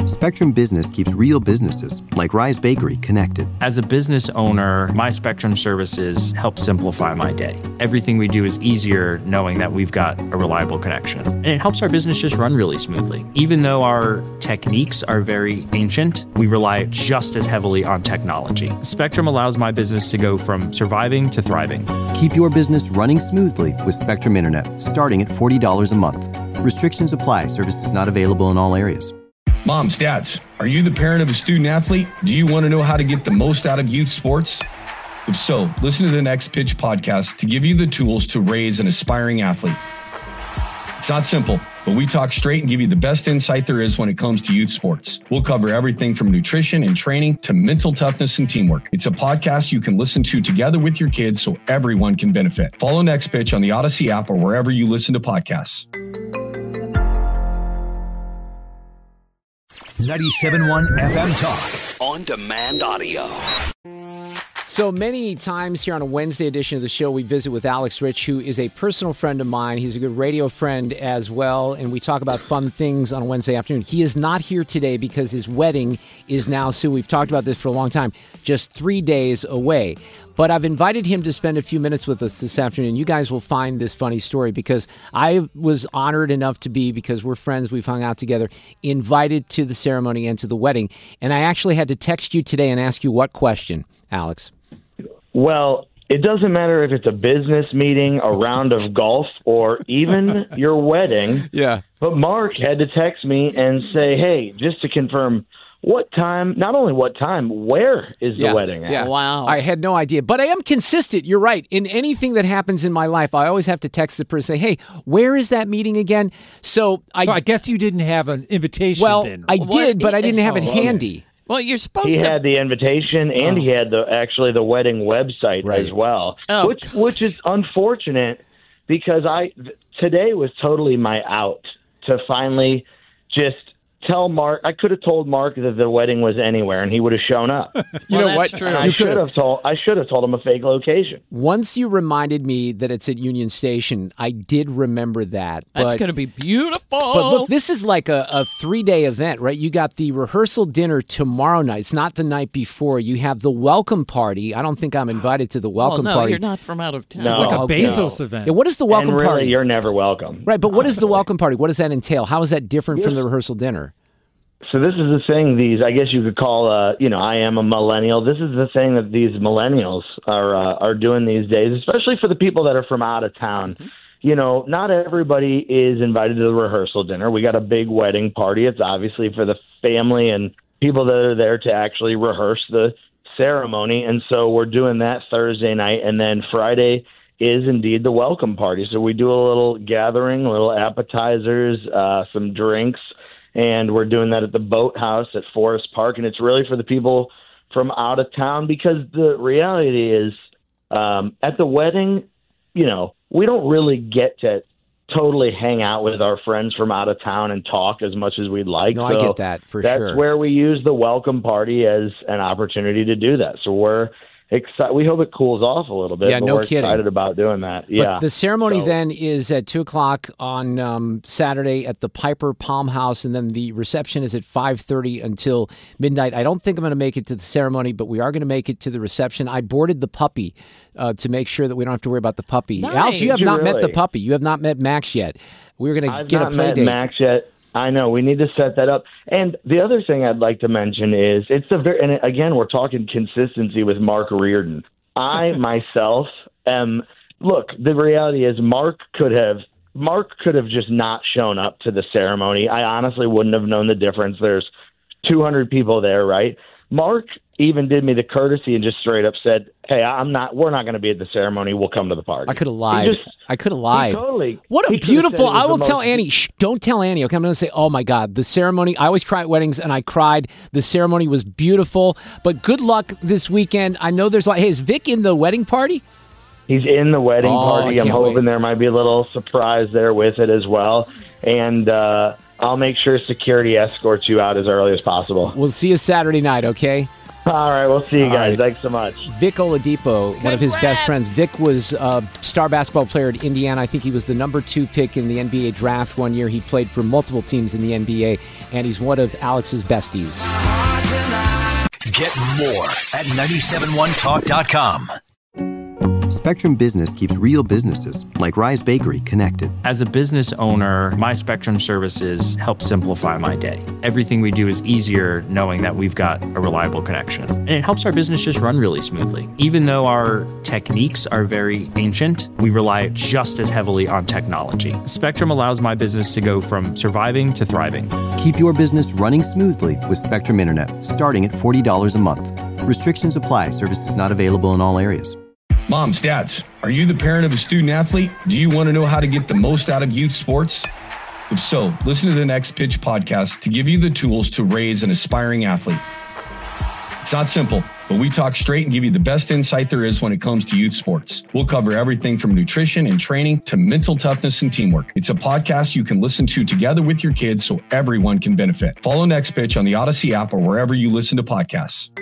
Spectrum Business keeps real businesses, like Rise Bakery, connected. As a business owner, my Spectrum services help simplify my day. Everything we do is easier knowing that we've got a reliable connection. And it helps our business just run really smoothly. Even though our techniques are very ancient, we rely just as heavily on technology. Spectrum allows my business to go from surviving to thriving. Keep your business running smoothly with Spectrum Internet, starting at $40 a month. Restrictions apply. Services not available in all areas. Moms, dads, are you the parent of a student athlete? Do you want to know how to get the most out of youth sports? If so, listen to the Next Pitch podcast to give you the tools to raise an aspiring athlete. It's not simple, but we talk straight and give you the best insight there is when it comes to youth sports. We'll cover everything from nutrition and training to mental toughness and teamwork. It's a podcast you can listen to together with your kids so everyone can benefit. Follow Next Pitch on the Odyssey app or wherever you listen to podcasts. 97.1 FM Talk. On demand audio. So many times here on a Wednesday edition of the show, we visit with Alex Rich, who is a personal friend of mine. He's a good radio friend as well, and we talk about fun things on a Wednesday afternoon. He is not here today because his wedding is now soon. We've talked about this for a long time, just 3 days away. But I've invited him to spend a few minutes with us this afternoon. You guys will find this funny story because I was honored enough to be, because we're friends, we've hung out together, invited to the ceremony and to the wedding. And I actually had to text you today and ask you what question, Alex? Well, it doesn't matter if it's a business meeting, a round of golf, or even your wedding. Yeah. But Mark had to text me and say, hey, just to confirm, what time, not only what time, where is the wedding at? Yeah. Wow. I had no idea. But I am consistent. You're right. In anything that happens in my life, I always have to text the person and say, hey, where is that meeting again? So I guess you didn't have an invitation then. I did, but I didn't have it handy. Well, you're supposed He to. had the invitation, and he had the wedding website as well, which is unfortunate because today was totally my out to finally just tell Mark. I could have told Mark that the wedding was anywhere, and he would have shown up. You know what? And I should have told him a fake location. Once you reminded me that it's at Union Station, I did remember that. That's going to be beautiful. But look, this is like a 3-day event, right? You got the rehearsal dinner tomorrow night. It's not the night before. You have the welcome party. I don't think I'm invited to the welcome party. You're not from out of town. No, it's like a Bezos event. Yeah, what is the welcome and really, party? You're never welcome. Right, but what is the welcome party? What does that entail? How is that different from the rehearsal dinner? So this is the thing. I guess you could call. I am a millennial. This is the thing that these millennials are doing these days, especially for the people that are from out of town. Mm-hmm. You know, not everybody is invited to the rehearsal dinner. We got a big wedding party. It's obviously for the family and people that are there to actually rehearse the ceremony. And so we're doing that Thursday night, and then Friday is indeed the welcome party. So we do a little gathering, little appetizers, some drinks. And we're doing that at the Boathouse at Forest Park. And it's really for the people from out of town, because the reality is at the wedding, you know, we don't really get to totally hang out with our friends from out of town and talk as much as we'd like. No, I get that for sure. That's where we use the welcome party as an opportunity to do that. So we're excited. We hope it cools off a little bit. Yeah, no we're kidding. Excited about doing that. Yeah. But the ceremony then is at 2:00 on Saturday at the Piper Palm House, and then the reception is at 5:30 until midnight. I don't think I'm going to make it to the ceremony, but we are going to make it to the reception. I boarded the puppy to make sure that we don't have to worry about the puppy. Nice. Alex, you have not met the puppy. You have not met Max yet. We're going to get a play date. I've not met Max yet. I know. We need to set that up. And the other thing I'd like to mention is and again, we're talking consistency with Mark Reardon. I myself look, the reality is Mark could have just not shown up to the ceremony. I honestly wouldn't have known the difference. There's 200 people there, right? Mark even did me the courtesy and just straight up said, hey, we're not going to be at the ceremony. We'll come to the party. I could have lied. Totally. What a beautiful, I will tell Annie, don't tell Annie. Okay, I'm going to say, oh my God, the ceremony, I always cry at weddings, and I cried. The ceremony was beautiful, but good luck this weekend. I know there's hey, is Vic in the wedding party? He's in the wedding party. I'm hoping there might be a little surprise there with it as well. And I'll make sure security escorts you out as early as possible. We'll see you Saturday night, okay? All right, we'll see you All guys. right. Thanks so much. Vic Oladipo, one of his best Congrats. friends. Vic was a star basketball player at Indiana. I think he was the number 2 pick in the NBA draft one year. He played for multiple teams in the NBA, and he's one of Alex's besties. Get more at 971talk.com. Spectrum Business keeps real businesses, like Rise Bakery, connected. As a business owner, my Spectrum services help simplify my day. Everything we do is easier knowing that we've got a reliable connection. And it helps our business just run really smoothly. Even though our techniques are very ancient, we rely just as heavily on technology. Spectrum allows my business to go from surviving to thriving. Keep your business running smoothly with Spectrum Internet, starting at $40 a month. Restrictions apply. Services not available in all areas. Moms, dads, are you the parent of a student athlete? Do you want to know how to get the most out of youth sports? If so, listen to the Next Pitch podcast to give you the tools to raise an aspiring athlete. It's not simple, but we talk straight and give you the best insight there is when it comes to youth sports. We'll cover everything from nutrition and training to mental toughness and teamwork. It's a podcast you can listen to together with your kids so everyone can benefit. Follow Next Pitch on the Odyssey app or wherever you listen to podcasts.